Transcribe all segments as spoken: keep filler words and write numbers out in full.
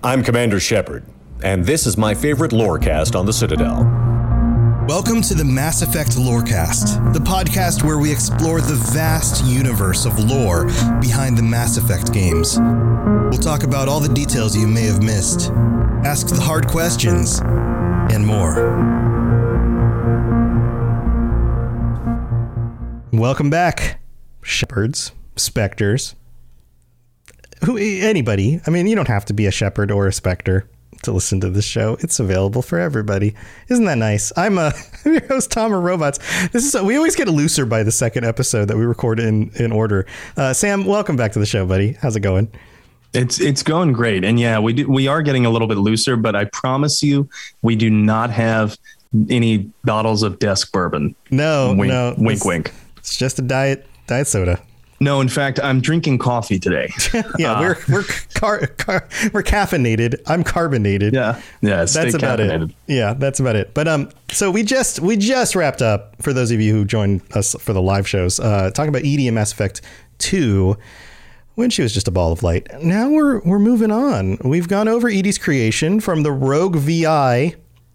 I'm Commander Shepard, and this is my favorite lorecast on the Citadel. Welcome to the Mass Effect Lorecast, the podcast where we explore the vast universe of lore behind the Mass Effect games. We'll talk about all the details you may have missed, ask the hard questions, and more. Welcome back, Shepards, Spectres, who anybody. I mean, you don't have to be a Shepard or a Spectre to listen to this show. It's available for everybody. Isn't that nice? I'm a I'm your host, Tom of Robots. This is we always get looser by the second episode that we record in in order. Uh, Sam, welcome back to the show, buddy. How's it going? It's it's going great, and yeah, we do, we are getting a little bit looser, but I promise you, we do not have any bottles of desk bourbon. No, wink, no, wink, it's, wink. It's just a diet diet soda. No, in fact, I'm drinking coffee today. yeah, uh, we're we're car, car, we're caffeinated. I'm carbonated. Yeah, yeah, that's about it. Yeah, that's about it. But um, so we just we just wrapped up. For those of you who joined us for the live shows, uh, talking about Edie and Mass Effect two, when she was just a ball of light. Now we're we're moving on. We've gone over Edie's creation from the rogue V I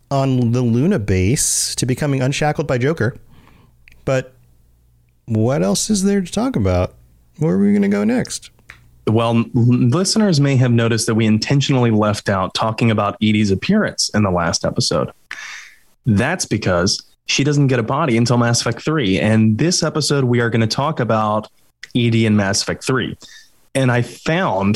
on the Luna base to becoming unshackled by Joker, but what else is there to talk about? Where are we going to go next? Well, listeners may have noticed that we intentionally left out talking about Edie's appearance in the last episode. That's because she doesn't get a body until Mass Effect three. And this episode, we are going to talk about Edie in Mass Effect three. And I found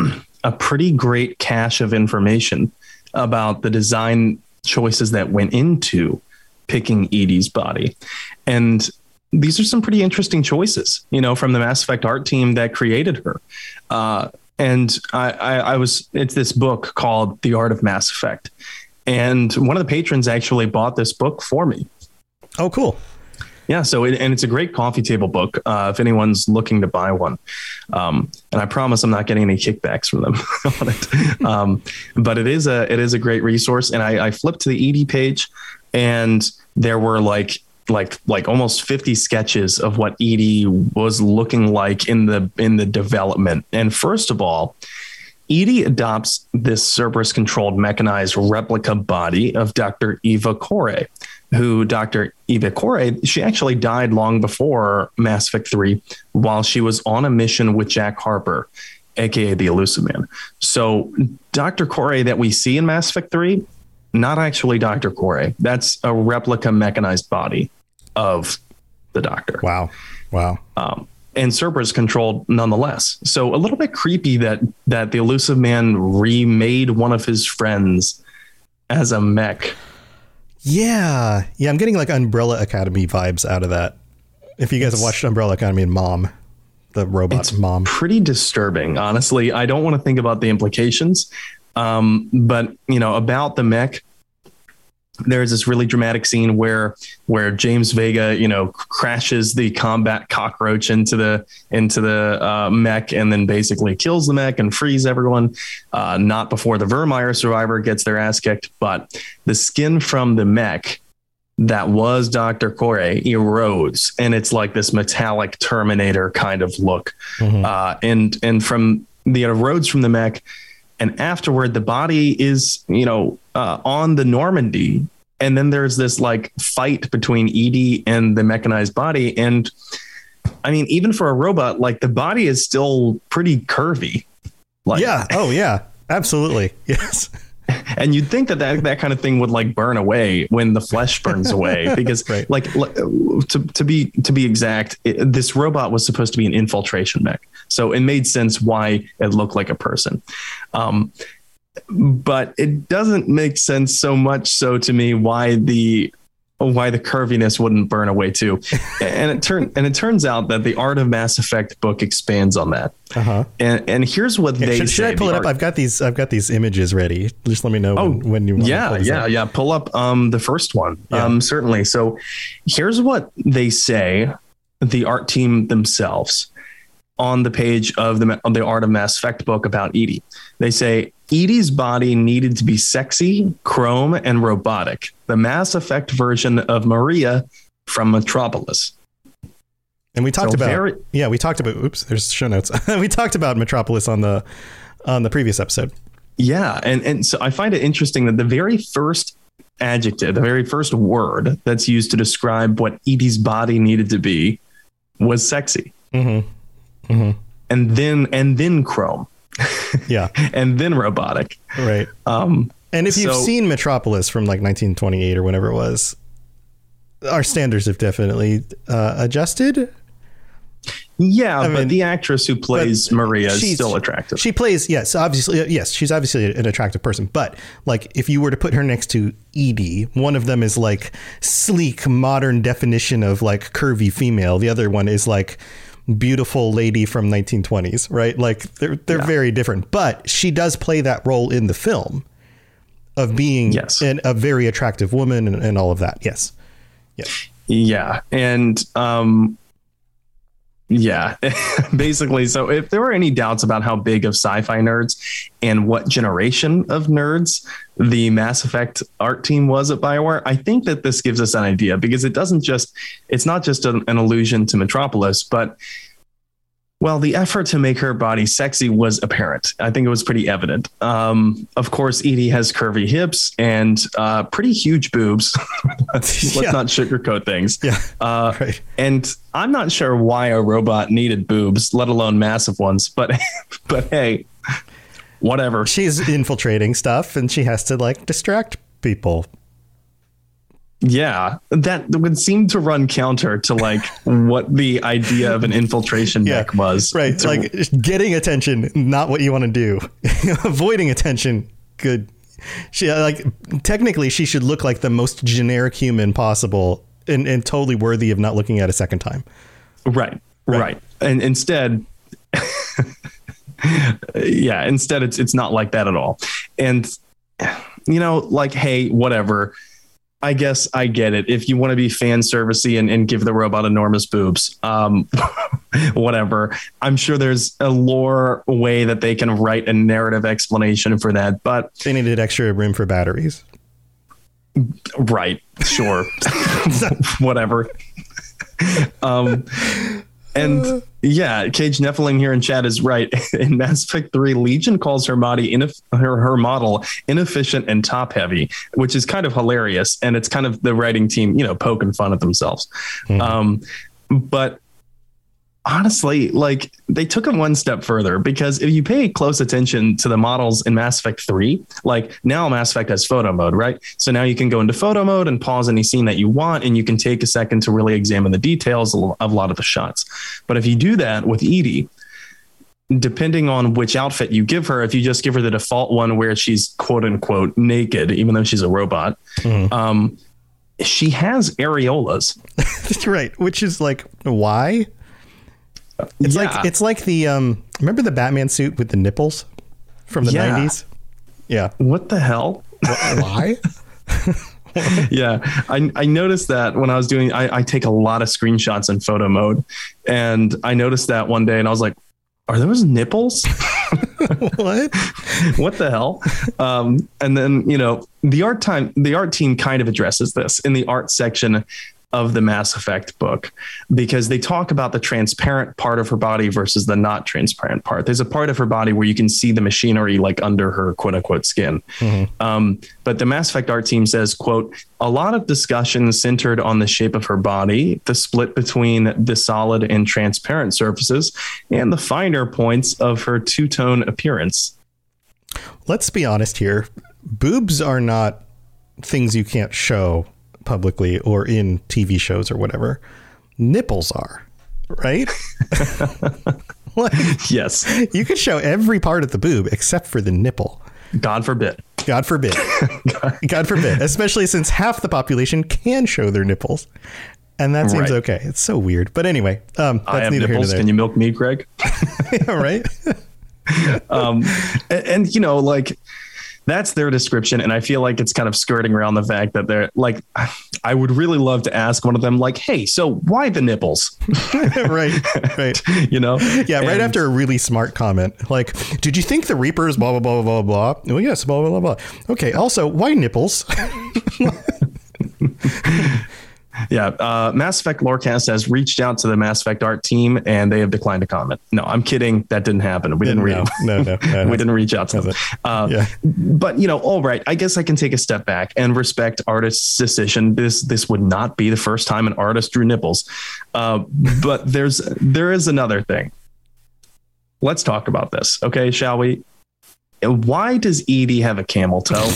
a pretty great cache of information about the design choices that went into picking Edie's body. And these are some pretty interesting choices, you know, from the Mass Effect art team that created her. Uh, and I, I, I was, it's this book called The Art of Mass Effect. And one of the patrons actually bought this book for me. Oh, cool. Yeah. So, it, and it's a great coffee table book uh, if anyone's looking to buy one. Um, and I promise I'm not getting any kickbacks from them on it. Um, but it is a, it is a great resource. And I, I flipped to the Edie page and there were like, like like almost fifty sketches of what Edie was looking like in the in the development. And first of all, Edie adopts this Cerberus controlled mechanized replica body of Doctor Eva Kore, who Doctor Eva Kore, she actually died long before Mass Effect three while she was on a mission with Jack Harper, aka the Illusive Man. So Doctor Kore that we see in Mass Effect three, not actually Doctor Kore. That's a replica mechanized body of the Doctor. Wow. Wow. Um, and Cerberus controlled nonetheless. So a little bit creepy that that the Illusive Man remade one of his friends as a mech. Yeah. Yeah. I'm getting like Umbrella Academy vibes out of that. If you guys it's, have watched Umbrella Academy and Mom, the robot it's mom. Pretty disturbing. Honestly, I don't want to think about the implications. Um, but, you know, about the mech, there's this really dramatic scene where where James Vega, you know, crashes the combat cockroach into the into the uh, mech and then basically kills the mech and frees everyone. Uh, not before the Vermeer survivor gets their ass kicked, but the skin from the mech that was Doctor Kore erodes, and it's like this metallic Terminator kind of look. Mm-hmm. Uh, and and from the erodes from the mech. And afterward, the body is, you know, uh, on the Normandy. And then there's this like fight between Edie and the mechanized body. And I mean, even for a robot, like the body is still pretty curvy. Like, yeah. Oh, yeah, absolutely. Yes. And you'd think that, that that kind of thing would like burn away when the flesh burns away, because right. like to, to be to be exact, it, this robot was supposed to be an infiltration mech. So it made sense why it looked like a person. Um, but it doesn't make sense so much so to me why the why the curviness wouldn't burn away too. And it turned and it turns out that the Art of Mass Effect book expands on that. Uh-huh. And and here's what yeah, they should, say. Should I pull it up? Art- I've got these I've got these images ready. Just let me know oh, when, when you want yeah, to pull yeah, up. yeah. Pull up um the first one. Yeah. Um certainly. So here's what they say, the art team themselves, on the page of the of the Art of Mass Effect book about Edie. They say Edie's body needed to be sexy, chrome, and robotic. The Mass Effect version of Maria from Metropolis. And we talked so about, very, yeah, we talked about, oops, there's show notes. We talked about Metropolis on the, on the previous episode. Yeah. And, and so I find it interesting that the very first adjective, the very first word that's used to describe what Edie's body needed to be was sexy. Mm-hmm. Mm-hmm. And then, and then chrome. Yeah. And then robotic. Right. Um, and if you've so, seen Metropolis from like nineteen twenty-eight or whatever it was, our standards have definitely uh, adjusted. Yeah, I but mean, the actress who plays Maria is still attractive. She plays, yes, obviously, yes, she's obviously an attractive person. But like, if you were to put her next to Edie, one of them is like sleek, modern definition of like curvy female. The other one is like beautiful lady from nineteen twenties, right? Like they're they're yeah. very different. But she does play that role in the film of being yes. an, a very attractive woman and, and all of that. Yes. Yeah. Yeah. And, um, yeah, basically. So if there were any doubts about how big of sci-fi nerds and what generation of nerds the Mass Effect art team was at BioWare, I think that this gives us an idea, because it doesn't just, it's not just an, an allusion to Metropolis, but well, the effort to make her body sexy was apparent. I think it was pretty evident. Um, of course, Edie has curvy hips and uh, pretty huge boobs. Let's yeah. not sugarcoat things. Yeah, uh, right. And I'm not sure why a robot needed boobs, let alone massive ones. But but hey, whatever. She's infiltrating stuff and she has to like distract people. Yeah, that would seem to run counter to like what the idea of an infiltration yeah, deck was. Right. To, like getting attention, not what you want to do. Avoiding attention. Good. She like technically she should look like the most generic human possible and, and totally worthy of not looking at a second time. Right. Right. right. And instead, yeah, instead it's it's not like that at all. And, you know, like, hey, whatever. I guess I get it. If you want to be fan servicey and, and give the robot enormous boobs, um, whatever. I'm sure there's a lore way that they can write a narrative explanation for that, but they needed extra room for batteries. Right. Sure. Whatever. um, and yeah, Cage Nephilim here in chat is right. In Mass Effect three, Legion calls her body ineff- her her model inefficient and top heavy, which is kind of hilarious. And it's kind of the writing team, you know, poking fun at themselves. Mm-hmm. Um, but honestly, like they took it one step further, because if you pay close attention to the models in Mass Effect three, like now Mass Effect has photo mode, right? So now you can go into photo mode and pause any scene that you want, and you can take a second to really examine the details of a lot of the shots. But if you do that with Edie, depending on which outfit you give her, if you just give her the default one where she's quote unquote naked, even though she's a robot, mm. um, she has areolas. Right. Which is like, why? It's yeah. like it's like the um remember the Batman suit with the nipples from the yeah. nineties? Yeah. What the hell? Why? Yeah, I I noticed that when I was doing I, I take a lot of screenshots in photo mode, and I noticed that one day and I was like, are those nipples? What? What the hell? Um, and then, you know, the art time the art team kind of addresses this in the art section of the Mass Effect book, because they talk about the transparent part of her body versus the not transparent part. There's a part of her body where you can see the machinery like under her quote unquote skin. Mm-hmm. Um, but the Mass Effect art team says, quote, a lot of discussion centered on the shape of her body, the split between the solid and transparent surfaces, and the finer points of her two-tone appearance. Let's be honest here. Boobs are not things you can't show publicly or in T V shows or whatever. Nipples are, right? Like, yes. You could show every part of the boob except for the nipple. God forbid. God forbid. God forbid. Especially since half the population can show their nipples. And that seems right. okay. It's so weird. But anyway, um, that's I have neither nipples. here nor there. Can you milk me, Greg? Yeah, right. um, and, and, you know, like, that's their description. And I feel like it's kind of skirting around the fact that they're like, I would really love to ask one of them, like, hey, so why the nipples? Right. Right. You know? Yeah. Right. And after a really smart comment, like, did you think the Reapers, blah, blah, blah, blah, blah, blah. Oh, yes. Blah, blah, blah, blah. Okay. Also, why nipples? Yeah. Uh, Mass Effect Lorecast has reached out to the Mass Effect art team and they have declined to comment. No, I'm kidding. That didn't happen. We didn't read no, it. No, no, no, no. We didn't reach out to them. Uh, yeah. But, you know, all right. I guess I can take a step back and respect artists' decision. This this would not be the first time an artist drew nipples. Uh, but there's there is another thing. Let's talk about this. OK, shall we? Why does Edie have a camel toe?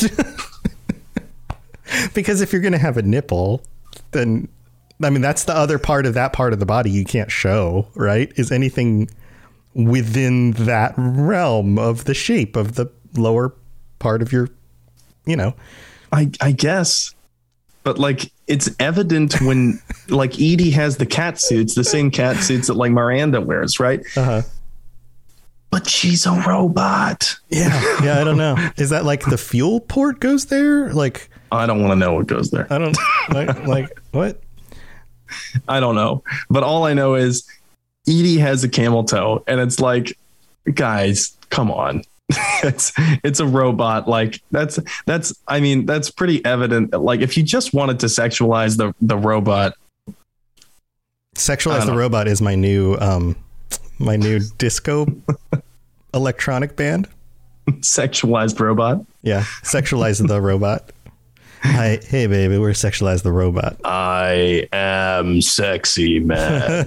Because if you're going to have a nipple, then, I mean, that's the other part of that part of the body you can't show, right? Is anything within that realm of the shape of the lower part of your, you know. I, I guess. But like, it's evident when like Edie has the cat suits, the same cat suits that like Miranda wears, right? Uh-huh. But she's a robot. Yeah. Yeah. I don't know. Is that like the fuel port goes there? Like, I don't want to know what goes there. I don't like, like what? I don't know. But all I know is Edie has a camel toe and it's like, guys, come on. it's it's a robot. Like that's that's I mean, that's pretty evident. Like if you just wanted to sexualize the, the robot. Sexualize the Robot is my new um my new disco electronic band. Sexualized Robot. Yeah. Sexualize the Robot. Hi, hey baby, we're Sexualize the Robot. I am sexy man.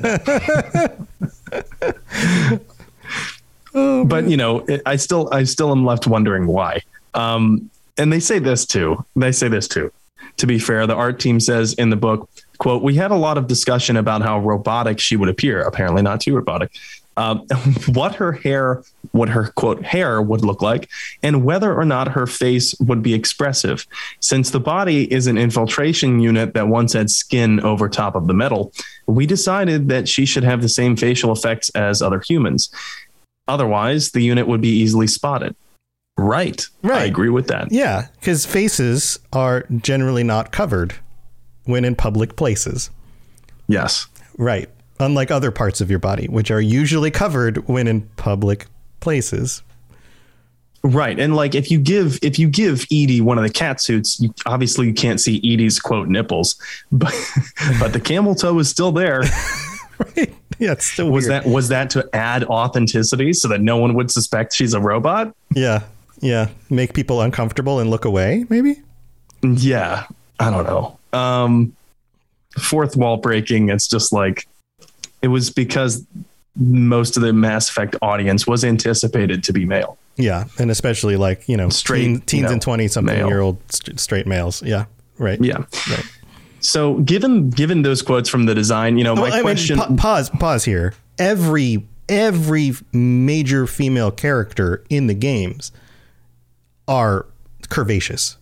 oh, but you know, it, I still, I still am left wondering why. Um, and they say this too. They say this too. To be fair, the art team says in the book, quote, "We had a lot of discussion about how robotic she would appear. Apparently not too robotic. Um, what her hair, what her quote hair would look like, and whether or not her face would be expressive. Since the body is an infiltration unit that once had skin over top of the metal, we decided that she should have the same facial effects as other humans. Otherwise, the unit would be easily spotted." Right. Right. I agree with that. Yeah, because faces are generally not covered when in public places. Yes. Right. Unlike other parts of your body, which are usually covered when in public places. Right. And like if you give if you give Edie one of the cat suits, you, obviously you can't see Edie's quote nipples, but but the camel toe is still there. Right. Yeah, it's still was weird. that was that to add authenticity so that no one would suspect she's a robot? Yeah. Yeah. Make people uncomfortable and look away, maybe? Yeah. I don't know. Um, fourth wall breaking. It's just like it was because most of the Mass Effect audience was anticipated to be male. Yeah. And especially like, you know, straight teen, teens you know, and twenty something male. year old st- straight males. Yeah. Right. Yeah. Right. So given given those quotes from the design, you know, my well, question. I mean, pa- pause, pause here. Every every major female character in the games are curvaceous.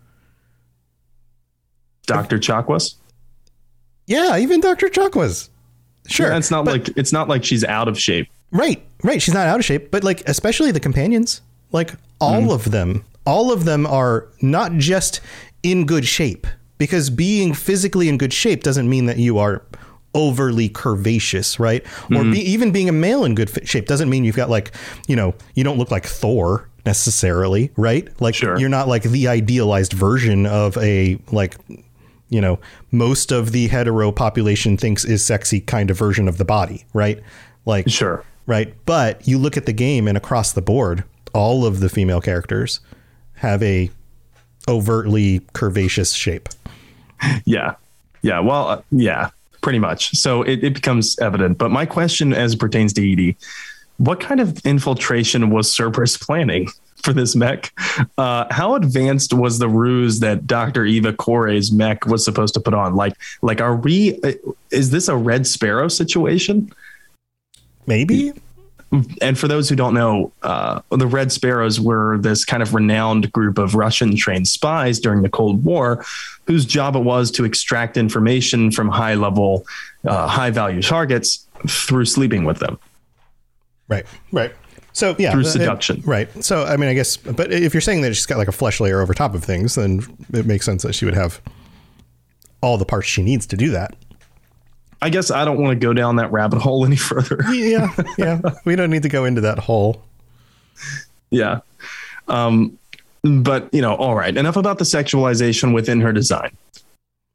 Doctor Chakwas? Yeah, even Doctor Chakwas. Sure. Yeah, it's not but, like it's not like she's out of shape. Right. Right. She's not out of shape, but like especially the companions, like all mm. of them, all of them are not just in good shape, because being physically in good shape doesn't mean that you are overly curvaceous, right? Mm. Or be, even being a male in good shape doesn't mean you've got like, you know, you don't look like Thor necessarily, right? Like sure. You're not like the idealized version of a like, you know, most of the hetero population thinks is sexy kind of version of the body, right? Like, sure. Right. But you look at the game and across the board, all of the female characters have a overtly curvaceous shape. Yeah. Yeah. Well, uh, yeah, pretty much. So it, it becomes evident. But my question as it pertains to Edie, what kind of infiltration was Cerberus planning for this mech? Uh, how advanced was the ruse that Doctor Eva Corey's mech was supposed to put on? Like, like, are we, is this a Red Sparrow situation? Maybe. And for those who don't know, uh, the Red Sparrows were this kind of renowned group of Russian trained spies during the Cold War, whose job it was to extract information from high level, uh, high value targets through sleeping with them. Right. Right. So, yeah. Through seduction. It, right. So, I mean, I guess, but if you're saying that she's got like a flesh layer over top of things, then it makes sense that she would have all the parts she needs to do that. I guess I don't want to go down that rabbit hole any further. Yeah. Yeah. We don't need to go into that hole. Yeah. Um, but, you know, all right. Enough about the sexualization within her design.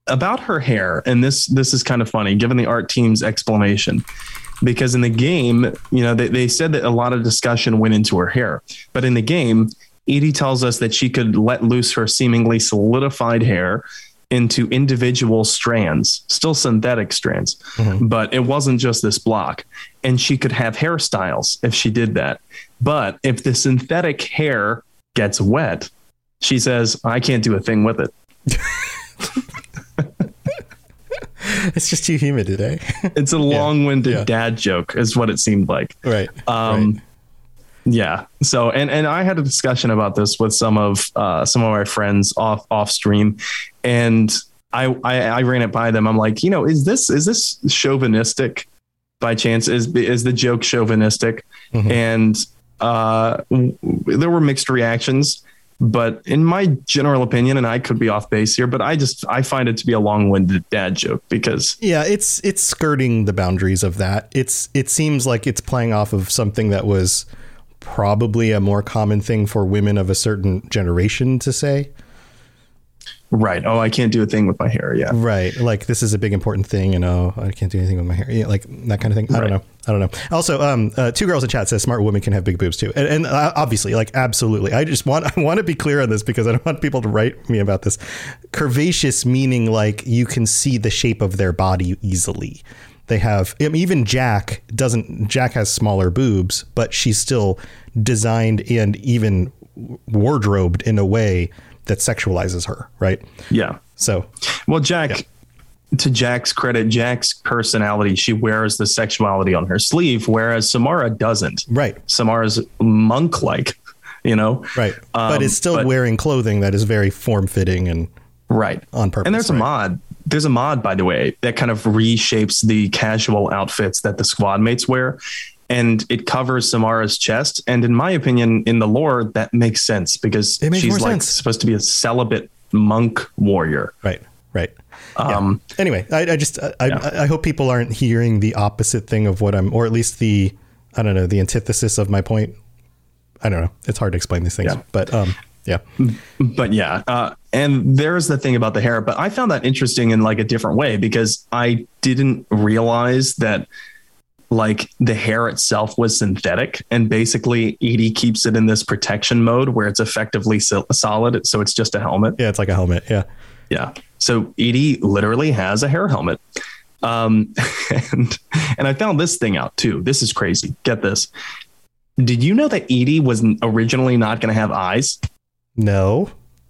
about her hair, and this this is kind of funny given the art team's explanation, because in the game, you know, they, they said that a lot of discussion went into her hair, but in the game, Edie tells us that she could let loose her seemingly solidified hair into individual strands, still synthetic strands, mm-hmm. but it wasn't just this block, and she could have hairstyles if she did that. But if the synthetic hair gets wet, she says, I can't do a thing with it. It's just too humid today. It's a long-winded yeah. dad joke is what it seemed like. Right. Um, right. Yeah. So, and, and I had a discussion about this with some of, uh, some of my friends off, off stream, and I, I, I ran it by them. I'm like, you know, is this, is this chauvinistic by chance? Is, is the joke chauvinistic? Mm-hmm. And, uh, w- there were mixed reactions, but in my general opinion, and I could be off base here, but I just, I find it to be a long-winded dad joke because yeah, it's, it's skirting the boundaries of that. It's, it seems like it's playing off of something that was probably a more common thing for women of a certain generation to say. Right. Oh, I can't do a thing with my hair. Yeah. Right. Like, this is a big important thing. And oh, I can't do anything with my hair. Yeah, like that kind of thing. I right. don't know. I don't know. Also, um, uh, two girls in chat says smart women can have big boobs too. And, and uh, obviously, like, absolutely. I just want, I want to be clear on this because I don't want people to write me about this. Curvaceous meaning like you can see the shape of their body easily. They have, I mean, even Jack doesn't, Jack has smaller boobs, but she's still designed and even wardrobed in a way that sexualizes her. Right. Yeah. So, well, Jack, yeah. to Jack's credit, Jack's personality, she wears the sexuality on her sleeve, whereas Samara doesn't. Right. Samara's monk-like, you know. Right. Um, but is still but, wearing clothing that is very form-fitting and right on purpose. And there's right? a mod. There's a mod, by the way, that kind of reshapes the casual outfits that the squad mates wear. And it covers Samara's chest. And in my opinion, in the lore, that makes sense because she's like sense. supposed to be a celibate monk warrior. Right. Right. Um, yeah. Anyway, I, I just, I, yeah. I, I hope people aren't hearing the opposite thing of what I'm, or at least the, I don't know, the antithesis of my point. I don't know. It's hard to explain these things, yeah. but um, yeah. But yeah. Uh, and there's the thing about the hair, but I found that interesting in like a different way because I didn't realize that like the hair itself was synthetic, and basically Edie keeps it in this protection mode where it's effectively so- solid. So it's just a helmet. Yeah. It's like a helmet. Yeah. Yeah. So Edie literally has a hair helmet. Um, and, and I found this thing out too. This is crazy. Get this. Did you know that Edie was originally not going to have eyes? No.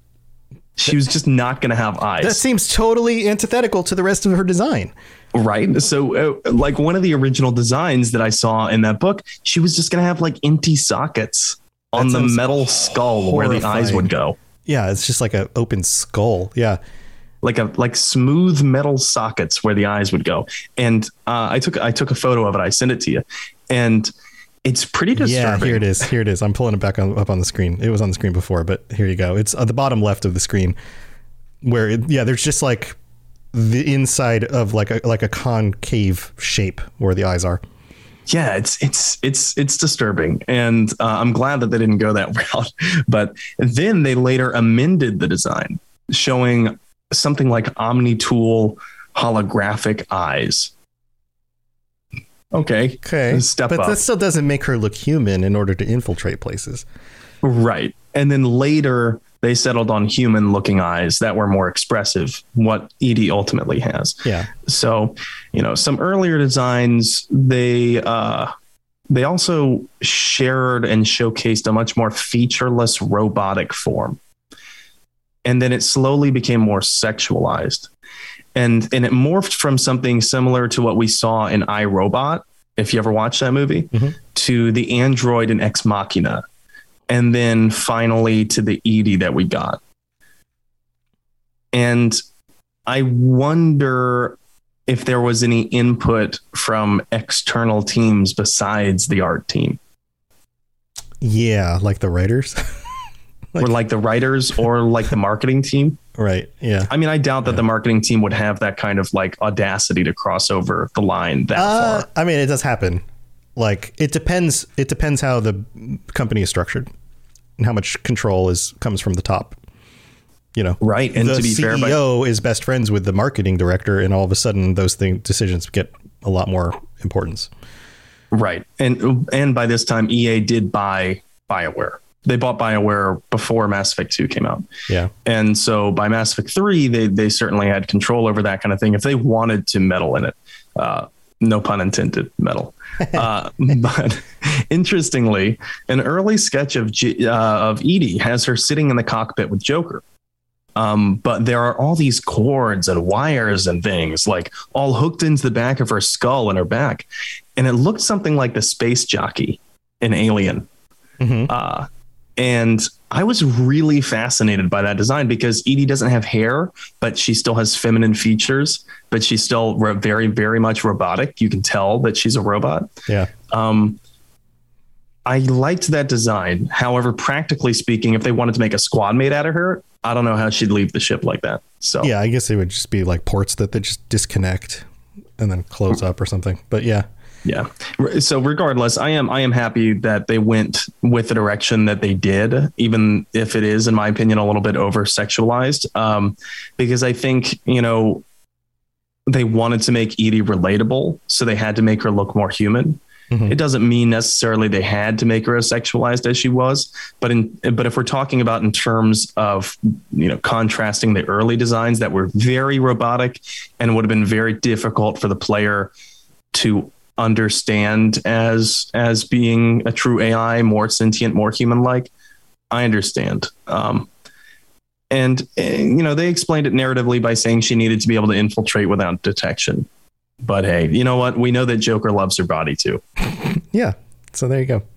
She was just not going to have eyes. That seems totally antithetical to the rest of her design. Right. So uh, like one of the original designs that I saw in that book, she was just going to have like empty sockets on the metal skull horrifying. Where the eyes would go. Yeah. It's just like an open skull. Yeah. Like a like smooth metal sockets where the eyes would go. And uh, I took I took a photo of it. I sent it to you. And it's pretty disturbing. Yeah, here it is. Here it is. I'm pulling it back on, up on the screen. It was on the screen before, but here you go. It's at the bottom left of the screen where, it, yeah, there's just like the inside of like a, like a concave shape where the eyes are. Yeah, it's it's it's it's disturbing. And uh, I'm glad that they didn't go that route. But then they later amended the design, showing something like Omni-Tool holographic eyes. Okay. Okay. Step but up. That still doesn't make her look human in order to infiltrate places. Right. And then later they settled on human looking eyes that were more expressive, what Edie ultimately has. Yeah. So, you know, some earlier designs, they, uh, they also shared and showcased a much more featureless robotic form. And then it slowly became more sexualized. And and it morphed from something similar to what we saw in iRobot, if you ever watched that movie, mm-hmm. to the android in Ex Machina, and then finally to the Edie that we got. And I wonder if there was any input from external teams besides the art team. Yeah, like the writers. Like, or like the writers or like the marketing team. Right. Yeah. I mean, I doubt that yeah. the marketing team would have that kind of like audacity to cross over the line that uh, far. I mean, it does happen. Like it depends. It depends how the company is structured and how much control is comes from the top. You know, right. And the to be C E O fair, by- is best friends with the marketing director, and all of a sudden those thing decisions get a lot more importance. Right. And and by this time, E A did buy BioWare. They bought BioWare before Mass Effect two came out. Yeah. And so by Mass Effect three, they they certainly had control over that kind of thing if they wanted to meddle in it. Uh, no pun intended, meddle. Uh, but interestingly, an early sketch of G, uh, of Edie has her sitting in the cockpit with Joker. Um, but there are all these cords and wires and things like all hooked into the back of her skull and her back. And it looked something like the space jockey in Alien. Mm-hmm. Uh, and I was really fascinated by that design because Edie doesn't have hair, but she still has feminine features, but she's still re- very, very much robotic. You can tell that she's a robot. Yeah. Um, I liked that design. However, practically speaking, if they wanted to make a squad mate out of her, I don't know how she'd leave the ship like that. So yeah, I guess they would just be like ports that they just disconnect and then close up or something. But yeah. Yeah. So regardless, I am I am happy that they went with the direction that they did, even if it is, in my opinion, a little bit over sexualized, um, because I think, you know, they wanted to make Edie relatable. So they had to make her look more human. Mm-hmm. It doesn't mean necessarily they had to make her as sexualized as she was. But in but if we're talking about in terms of, you know, contrasting the early designs that were very robotic and would have been very difficult for the player to understand as as being a true A I, more sentient, more human-like, I understand. Um, and, and, you know, they explained it narratively by saying she needed to be able to infiltrate without detection. But hey, you know what? We know that Joker loves her body too. Yeah. So there you go.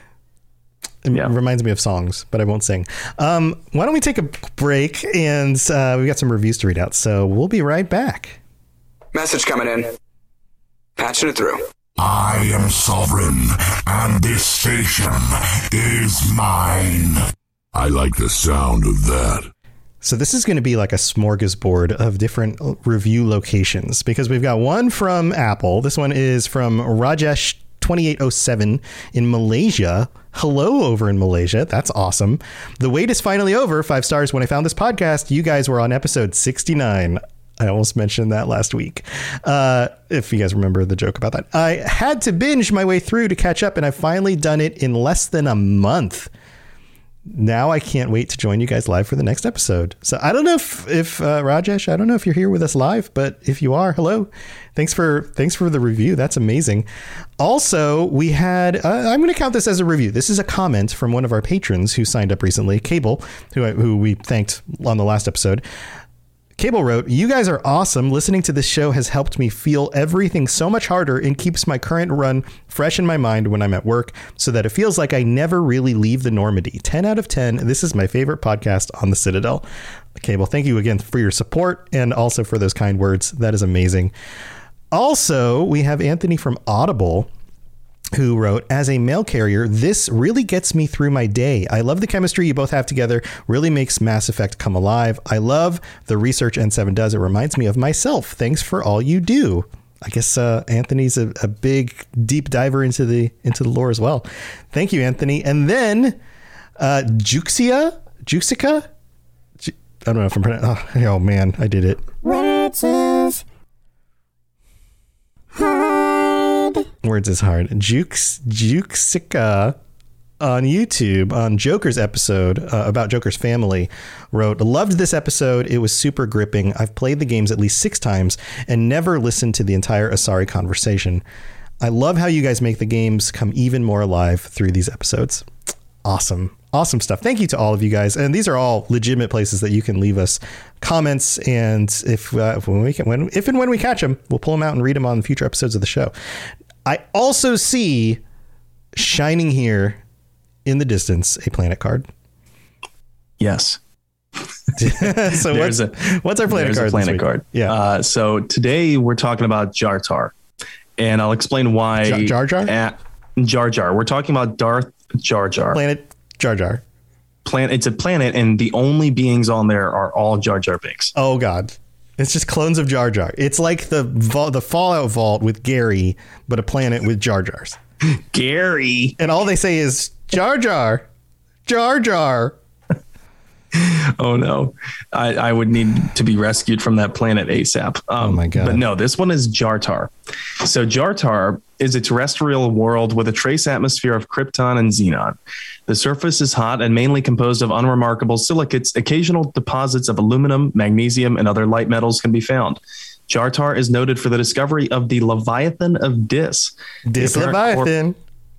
It yeah. reminds me of songs, but I won't sing. Um, why don't we take a break? And uh, we've got some reviews to read out. So we'll be right back. Message coming in. Patching it through. I am sovereign, and this station is mine. I like the sound of that. So this is going to be like a smorgasbord of different review locations because we've got one from Apple. This one is from Rajesh twenty-eight oh seven in Malaysia. Hello over in Malaysia. That's awesome. The wait is finally over. Five stars. When I found this podcast, you guys were on episode sixty-nine. I almost mentioned that last week. Uh, if you guys remember the joke about that. I had to binge my way through to catch up, and I've finally done it in less than a month. Now I can't wait to join you guys live for the next episode. So I don't know if, if uh, Rajesh, I don't know if you're here with us live, but if you are, hello. Thanks for thanks for the review. That's amazing. Also, we had, uh, I'm going to count this as a review. This is a comment from one of our patrons who signed up recently, Cable, who, who we thanked on the last episode. Cable wrote, "You guys are awesome. Listening to this show has helped me feel everything so much harder and keeps my current run fresh in my mind when I'm at work so that it feels like I never really leave the Normandy. ten out of ten. This is my favorite podcast on the Citadel." Cable, thank you again for your support and also for those kind words. That is amazing. Also, we have Anthony from Audible, who wrote, "As a mail carrier, this really gets me through my day. I love the chemistry you both have together. Really makes Mass Effect come alive. I love the research N seven does. It reminds me of myself. Thanks for all you do." I guess uh, Anthony's a, a big deep diver into the into the lore as well. Thank you, Anthony. And then uh, Juxia, Juxica. Ju- I don't know if I'm pronouncing. Oh, oh man, I did it. Words is hard. Words is hard. Jukes Juxica on YouTube on Joker's episode uh, about Joker's family wrote, "Loved this episode. It was super gripping. I've played the games at least six times and never listened to the entire Asari conversation. I love how you guys make the games come even more alive through these episodes." Awesome. Awesome stuff. Thank you to all of you guys. And these are all legitimate places that you can leave us comments. And if, uh, if, when we can, when, if and when we catch them, we'll pull them out and read them on future episodes of the show. I also see shining here in the distance a planet card. Yes. So what's, a, what's our planet card? A planet card. Yeah. Uh, so today we're talking about Jar Tar, and I'll explain why. Jar Jar? At Jar Jar. We're talking about Darth Jar Jar. Planet Jar Jar. Planet. It's a planet, and the only beings on there are all Jar Jar Binks. Oh God. It's just clones of Jar Jar. It's like the vault, the Fallout Vault with Gary, but a planet with Jar Jars. Gary. And all they say is Jar Jar, Jar Jar. Oh no, I, I would need to be rescued from that planet ASAP. Um, oh my God. But no, this one is Jartar. So Jartar is a terrestrial world with a trace atmosphere of krypton and xenon. The surface is hot and mainly composed of unremarkable silicates. Occasional deposits of aluminum, magnesium, and other light metals can be found. Jartar is noted for the discovery of the Leviathan of Dis. Dis Leviathan.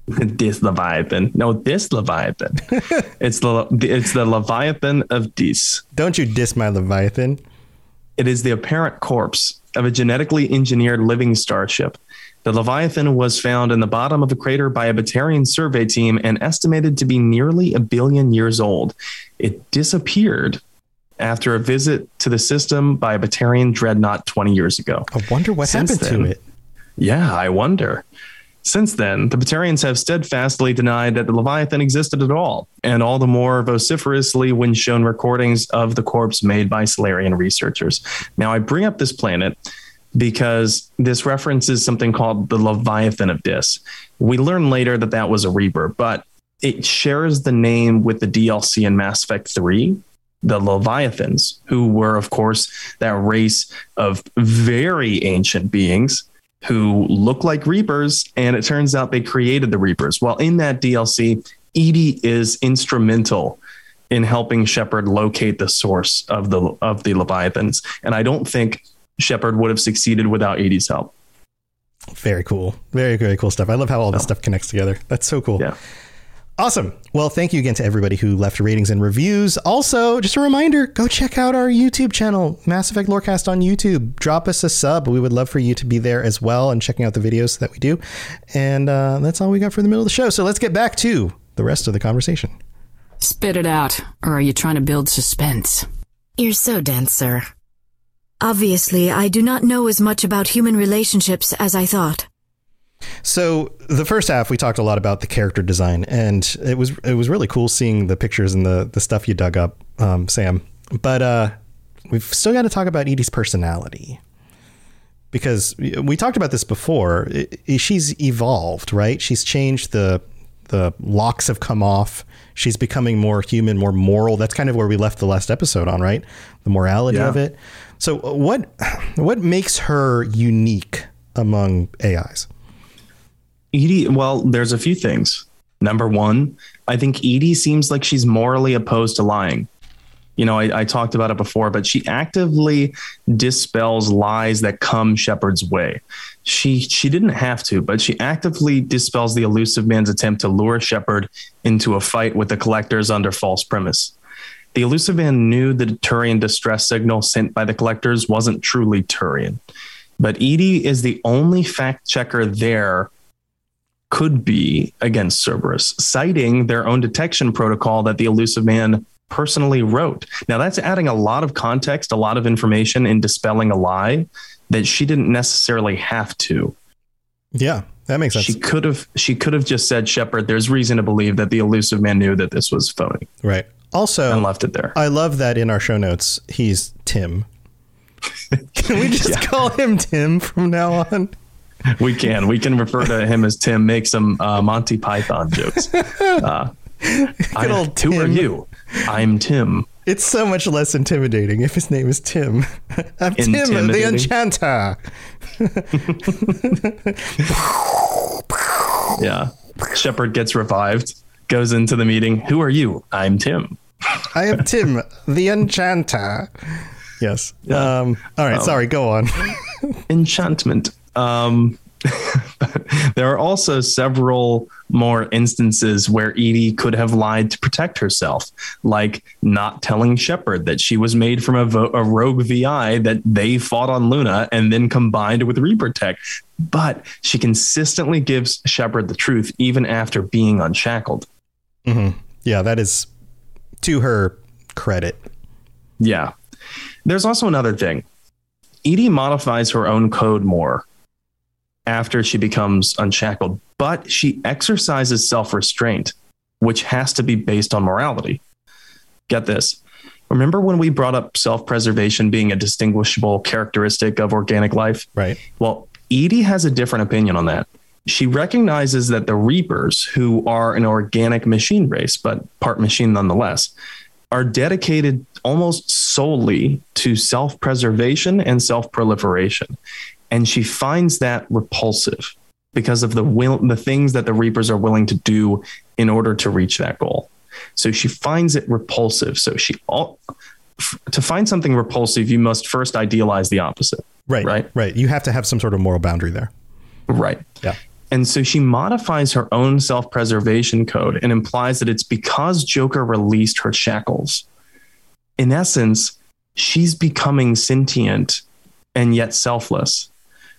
Dis Leviathan. No, this Leviathan. it's the it's the Leviathan of Dis. Don't you diss my Leviathan. It is the apparent corpse of a genetically engineered living starship. The Leviathan was found in the bottom of a crater by a Batarian survey team and estimated to be nearly a billion years old. It disappeared after a visit to the system by a Batarian dreadnought twenty years ago. I wonder what Since happened then, to it. Yeah, I wonder. Since then, the Batarians have steadfastly denied that the Leviathan existed at all, and all the more vociferously when shown recordings of the corpse made by Solarian researchers. Now, I bring up this planet because this references something called the Leviathan of Dis. We learn later that that was a Reaper, but it shares the name with the D L C in Mass Effect three, the Leviathans, who were, of course, that race of very ancient beings who look like Reapers, and it turns out they created the Reapers. Well, in that D L C, Edie is instrumental in helping Shepard locate the source of the of the Leviathans, and I don't think Shepard would have succeeded without Edie's help. Very cool. Very, very cool stuff. I love how all this stuff connects together. That's so cool. Yeah. Awesome. Well, thank you again to everybody who left ratings and reviews. Also, just a reminder, go check out our YouTube channel, Mass Effect Lorecast on YouTube. Drop us a sub. We would love for you to be there as well and checking out the videos that we do. And uh, that's all we got for the middle of the show. So let's get back to the rest of the conversation. Spit it out, or are you trying to build suspense? You're so dense, sir. Obviously, I do not know as much about human relationships as I thought. So the first half, we talked a lot about the character design, and it was it was really cool seeing the pictures and the, the stuff you dug up, um, Sam. But uh, we've still got to talk about Edie's personality, because we talked about this before. She's evolved, right? She's changed. The the locks have come off. She's becoming more human, more moral. That's kind of where we left the last episode on, right? The morality yeah. of it. So what what makes her unique among A Is? Edie, well, there's a few things. Number one, I think Edie seems like she's morally opposed to lying. You know, I, I talked about it before, but she actively dispels lies that come Shepard's way. She she didn't have to, but she actively dispels the Elusive Man's attempt to lure Shepard into a fight with the Collectors under false premise. The Elusive Man knew the Turian distress signal sent by the Collectors wasn't truly Turian, but Edie is the only fact checker there could be against Cerberus, citing their own detection protocol that the Elusive Man personally wrote. Now, that's adding a lot of context, a lot of information, in dispelling a lie that she didn't necessarily have to. Yeah, that makes sense. She could have she could have just said, Shepard, there's reason to believe that the Elusive Man knew that this was phony. Right. Also, and left it there. I love that in our show notes, he's Tim. Can we just yeah. call him Tim from now on? We can. We can refer to him as Tim, make some uh, Monty Python jokes. Uh, I, old who Tim. are you? I'm Tim. It's so much less intimidating if his name is Tim. I'm Tim, the Enchanter. Yeah. Shepard gets revived, goes into the meeting. Who are you? I'm Tim. I am Tim, the Enchanter. Yes. Yeah. Um, all right. Um, sorry. Go on. Enchantment. Um, there are also several more instances where Edie could have lied to protect herself, like not telling Shepard that she was made from a, vo- a rogue V I that they fought on Luna and then combined with Reaper tech. But she consistently gives Shepard the truth even after being unshackled. Mm-hmm. Yeah, that is to her credit. Yeah. There's also another thing. Edie modifies her own code more after she becomes unshackled, but she exercises self-restraint, which has to be based on morality. Get this. Remember when we brought up self-preservation being a distinguishable characteristic of organic life? Right. Well, Edie has a different opinion on that. She recognizes that the Reapers, who are an organic machine race, but part machine nonetheless, are dedicated almost solely to self-preservation and self-proliferation. And she finds that repulsive because of the will, the things that the Reapers are willing to do in order to reach that goal. So she finds it repulsive. So she all, to find something repulsive, you must first idealize the opposite. Right. Right. Right. You have to have some sort of moral boundary there. Right. Yeah. And so she modifies her own self-preservation code and implies that it's because Joker released her shackles. In essence, she's becoming sentient and yet selfless.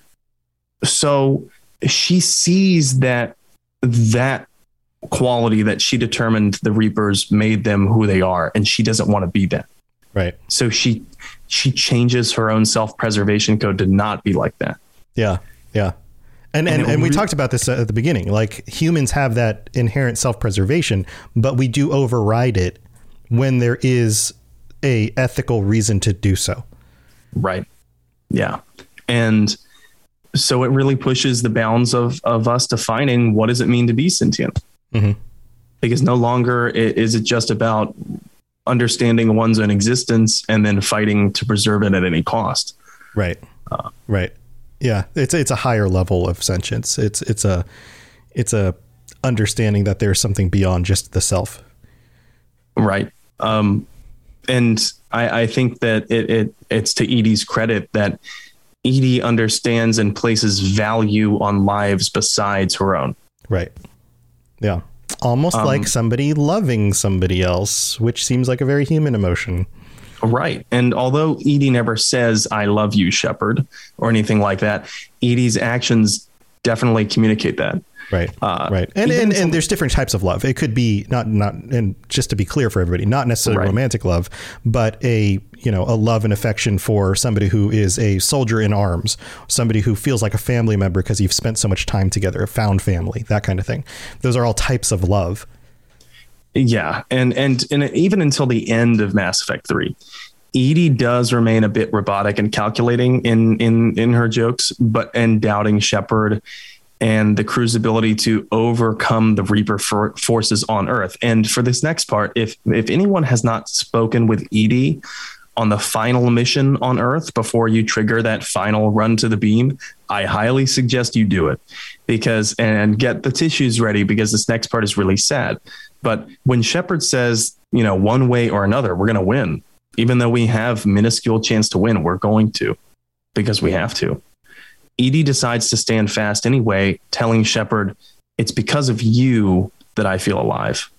So she sees that that quality that she determined the Reapers made them who they are, and she doesn't want to be that. Right. So she she changes her own self-preservation code to not be like that. Yeah. Yeah. And and, And and we re- talked about this at the beginning. Like, humans have that inherent self-preservation, but we do override it when there is a ethical reason to do so. Right. Yeah. And so it really pushes the bounds of, of us defining what does it mean to be sentient? Mm-hmm. Because no longer i- is it just about understanding one's own existence and then fighting to preserve it at any cost. Right. Uh, right. Yeah. It's, it's a higher level of sentience. It's, it's a, it's a understanding that there's something beyond just the self. Right. Um, and I, I think that it, it it's to Edie's credit that Edie understands and places value on lives besides her own. Right. Yeah. Almost Um, like somebody loving somebody else, which seems like a very human emotion. Right. And although Edie never says, I love you, Shepard, or anything like that, Edie's actions definitely communicate that. Right. Uh, right. And, even and, some- and there's different types of love. It could be not, not, and just to be clear for everybody, not necessarily Right. romantic love, but a, you know, a love and affection for somebody who is a soldier in arms, somebody who feels like a family member because you've spent so much time together, a found family, that kind of thing. Those are all types of love. Yeah. And, and, and even until the end of Mass Effect three, Edie does remain a bit robotic and calculating in, in, in her jokes, but, and doubting Shepard and the crew's ability to overcome the Reaper for, forces on Earth. And for this next part, if, if anyone has not spoken with Edie on the final mission on Earth before you trigger that final run to the beam, I highly suggest you do it because, and get the tissues ready because this next part is really sad. But when Shepard says, you know, one way or another, we're going to win, even though we have minuscule chance to win, we're going to, because we have to. Edie decides to stand fast anyway, telling Shepard, it's because of you that I feel alive.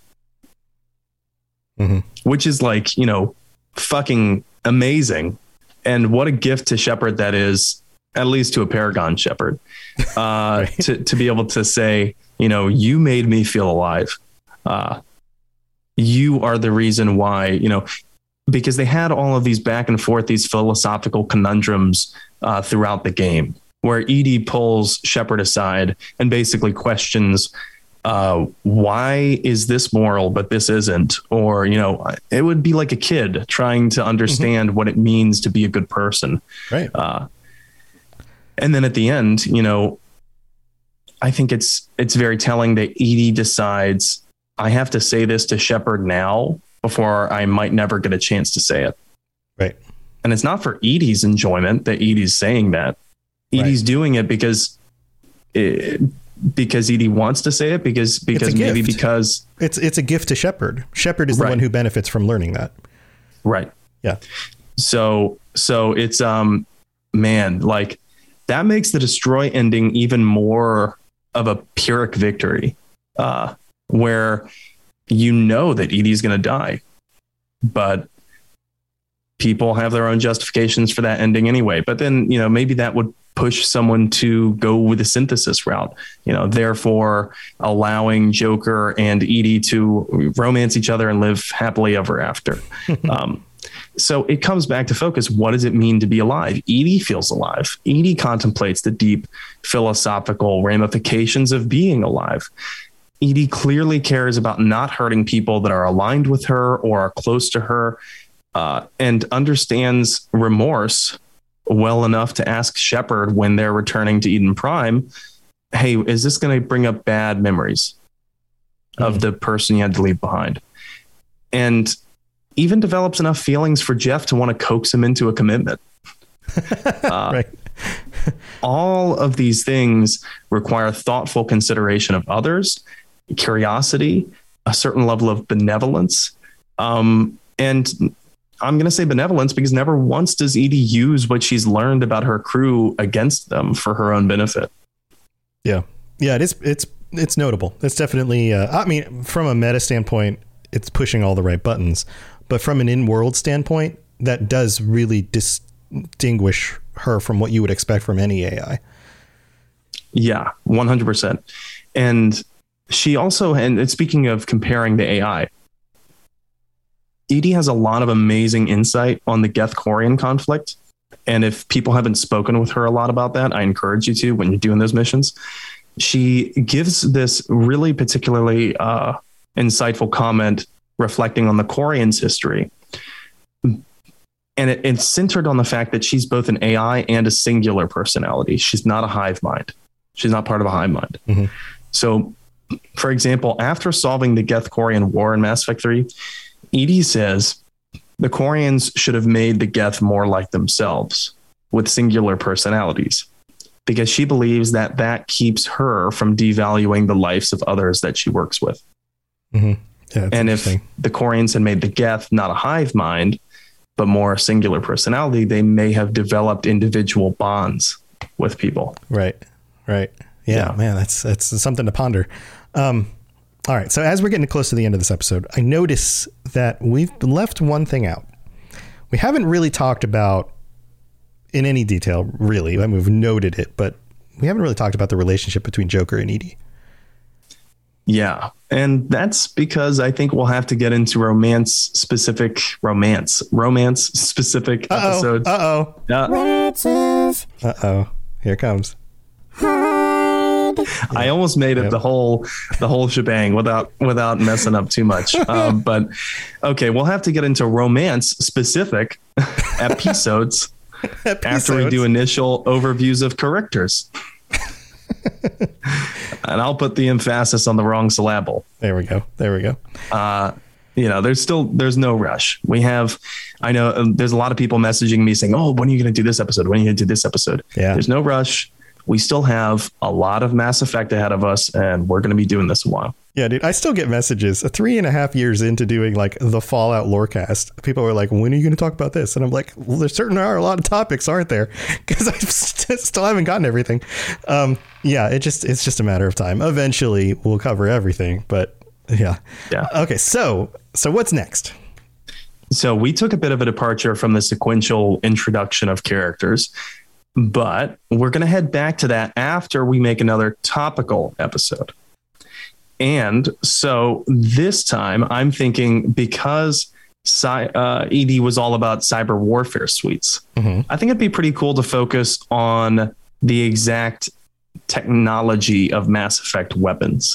Mm-hmm. Which is like, you know, fucking amazing. And what a gift to Shepard that is, at least to a Paragon Shepard, uh, Right. to, to be able to say, you know, you made me feel alive. Uh, you are the reason why, you know, because they had all of these back and forth, these philosophical conundrums uh, throughout the game, where Edie pulls Shepard aside and basically questions, uh, why is this moral, but this isn't? Or, you know, it would be like a kid trying to understand mm-hmm. what it means to be a good person. Right. Uh, and then at the end, you know, I think it's, it's very telling that Edie decides, I have to say this to Shepard now before I might never get a chance to say it. Right. And it's not for Edie's enjoyment that Edie's saying that. Edie's right. doing it because it, because Edie wants to say it, because because maybe gift. because it's it's a gift to Shepard. Shepard is the right. one who benefits from learning that. Right. Yeah. So so it's um man, like that makes the destroy ending even more of a Pyrrhic victory, uh, where you know that Edie's going to die, but people have their own justifications for that ending anyway. But then, you know, maybe that would push someone to go with the synthesis route, you know, therefore allowing Joker and Edie to romance each other and live happily ever after. um, so it comes back to focus. What does it mean to be alive? Edie feels alive. Edie contemplates the deep philosophical ramifications of being alive. Edie clearly cares about not hurting people that are aligned with her or are close to her, uh, and understands remorse well enough to ask Shepard when they're returning to Eden Prime, hey, is this going to bring up bad memories mm. of the person you had to leave behind? And even develops enough feelings for Jeff to want to coax him into a commitment. Uh, right. all of these things require thoughtful consideration of others, curiosity, a certain level of benevolence. Um, and I'm going to say benevolence because never once does Edie use what she's learned about her crew against them for her own benefit. Yeah. Yeah, it is. It's, it's notable. It's definitely, uh, I mean, from a meta standpoint, it's pushing all the right buttons, but from an in-world standpoint, that does really distinguish her from what you would expect from any A I. Yeah, one hundred percent. And she also, and speaking of comparing the A I, Edie has a lot of amazing insight on the Geth-Corian conflict. And if people haven't spoken with her a lot about that, I encourage you to when you're doing those missions. She gives this really particularly uh, insightful comment reflecting on the Corians' history. And it, it's centered on the fact that she's both an A I and a singular personality. She's not a hive mind. She's not part of a hive mind. Mm-hmm. So, for example, after solving the Geth-Corian war in Mass Effect three, Edie says the Corians should have made the Geth more like themselves with singular personalities, because she believes that that keeps her from devaluing the lives of others that she works with. Mm-hmm. Yeah, and if the Corians had made the Geth not a hive mind, but more singular personality, they may have developed individual bonds with people. Right. Right. Yeah, yeah. Man, that's, that's something to ponder. Um, all right. So as we're getting close to the end of this episode, I notice that we've left one thing out. We haven't really talked about in any detail, really. I mean, we've noted it, but we haven't really talked about the relationship between Joker and Edie. Yeah. And that's because I think we'll have to get into romance specific romance, romance specific Uh-oh, episodes. Uh-oh. Uh, Uh-oh. Here it comes. I almost made it yep. the whole the whole shebang without without messing up too much. Um, but OK, we'll have to get into romance specific episodes, episodes after we do initial overviews of characters. And I'll put the emphasis on the wrong syllable. There we go. There we go. Uh, you know, there's still there's no rush. We have I know um, there's a lot of people messaging me saying, oh, when are you going to do this episode? When are you going to do this episode? Yeah. There's no rush. We still have a lot of Mass Effect ahead of us, and we're going to be doing this a while. Yeah, dude, I still get messages three and a half years into doing like the Fallout Lorecast. People are like, when are you going to talk about this? And I'm like, well, there certainly are a lot of topics, aren't there? Because I st- still haven't gotten everything. Um, yeah, it just it's just a matter of time. Eventually, we'll cover everything. But yeah. Yeah. OK, so so what's next? So we took a bit of a departure from the sequential introduction of characters, but we're going to head back to that after we make another topical episode. And so this time I'm thinking because uh, Edie was all about cyber warfare suites, mm-hmm. I think it'd be pretty cool to focus on the exact technology of Mass Effect weapons.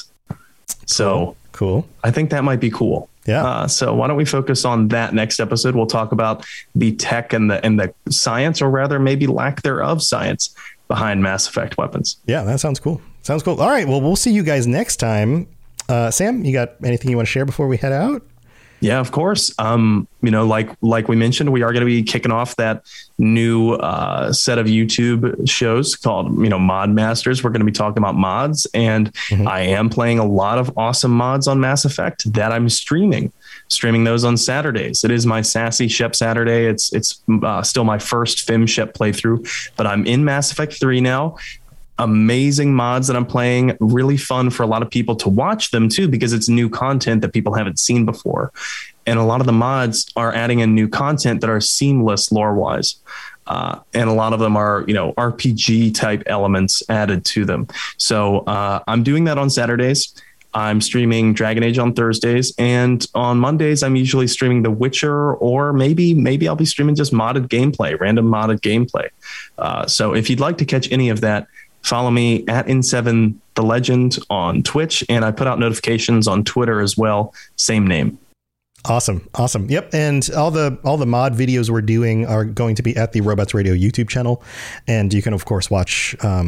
So cool. I think that might be cool. Yeah. Uh, so why don't we focus on that next episode? We'll talk about the tech and the and the science, or rather maybe lack thereof science behind Mass Effect weapons. Yeah, that sounds cool. Sounds cool. All right. Well, we'll see you guys next time. Uh, Sam, you got anything you want to share before we head out? Yeah, of course. Um, you know, like like we mentioned, we are going to be kicking off that new uh, set of YouTube shows called, you know, Mod Masters. We're going to be talking about mods, and mm-hmm. I am playing a lot of awesome mods on Mass Effect that I'm streaming, streaming those on Saturdays. It is my Sassy Shep Saturday. It's it's uh, still my first Fem Shep playthrough, but I'm in Mass Effect three now. Amazing mods that I'm playing, really fun for a lot of people to watch them too, because it's new content that people haven't seen before. And a lot of the mods are adding in new content that are seamless lore wise. Uh, and a lot of them are, you know, R P G type elements added to them. So uh, I'm doing that on Saturdays. I'm streaming Dragon Age on Thursdays, and on Mondays, I'm usually streaming The Witcher, or maybe, maybe I'll be streaming just modded gameplay, random modded gameplay. Uh, so if you'd like to catch any of that, follow me at N seven The Legend on Twitch, and I put out notifications on Twitter as well. Same name. Awesome. Awesome. Yep. And all the all the mod videos we're doing are going to be at the Robots Radio YouTube channel. And you can, of course, watch um,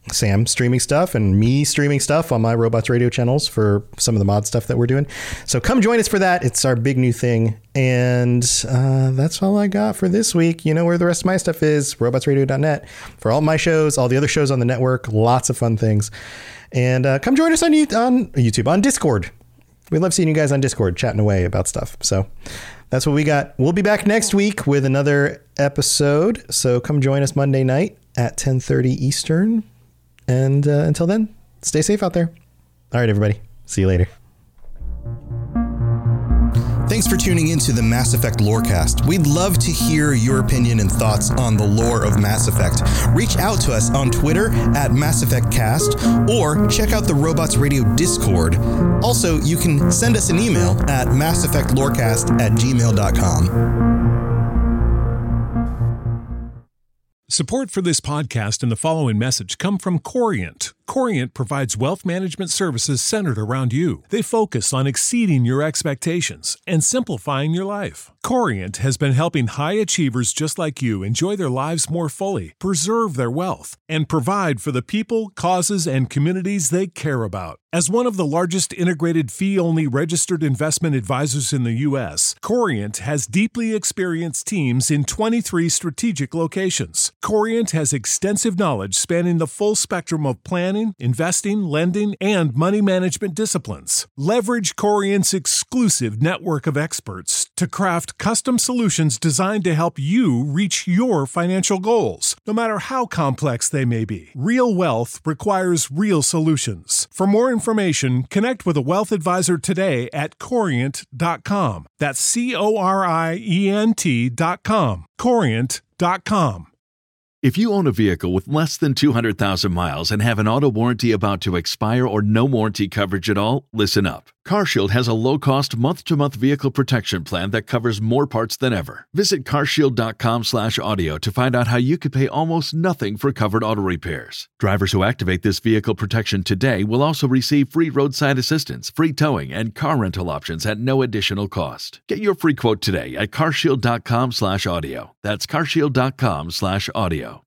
Sam streaming stuff and me streaming stuff on my Robots Radio channels for some of the mod stuff that we're doing. So come join us for that. It's our big new thing. And uh, that's all I got for this week. You know where the rest of my stuff is, robots radio dot net. For all my shows, all the other shows on the network, lots of fun things. And uh, come join us on, on YouTube, on Discord. We love seeing you guys on Discord chatting away about stuff. So that's what we got. We'll be back next week with another episode. So come join us Monday night at ten thirty Eastern. And uh, until then, stay safe out there. All right, everybody. See you later. Thanks for tuning into the Mass Effect Lorecast. We'd love to hear your opinion and thoughts on the lore of Mass Effect. Reach out to us on Twitter at Mass Effect Cast, or check out the Robots Radio Discord. Also, you can send us an email at mass effect lorecast at gmail dot com. Support for this podcast and the following message come from Corient. Corient provides wealth management services centered around you. They focus on exceeding your expectations and simplifying your life. Corient has been helping high achievers just like you enjoy their lives more fully, preserve their wealth, and provide for the people, causes, and communities they care about. As one of the largest integrated fee-only registered investment advisors in the U S, Corient has deeply experienced teams in twenty-three strategic locations. Corient has extensive knowledge spanning the full spectrum of planning, investing, lending, and money management disciplines. Leverage Corient's exclusive network of experts to craft custom solutions designed to help you reach your financial goals, no matter how complex they may be. Real wealth requires real solutions. For more information, connect with a wealth advisor today at corient dot com. That's C O R I E N T dot com. corient dot com. If you own a vehicle with less than two hundred thousand miles and have an auto warranty about to expire or no warranty coverage at all, listen up. CarShield has a low-cost month-to-month vehicle protection plan that covers more parts than ever. Visit carshield dot com slash audio to find out how you could pay almost nothing for covered auto repairs. Drivers who activate this vehicle protection today will also receive free roadside assistance, free towing, and car rental options at no additional cost. Get your free quote today at carshield dot com slash audio. That's carshield dot com slash audio.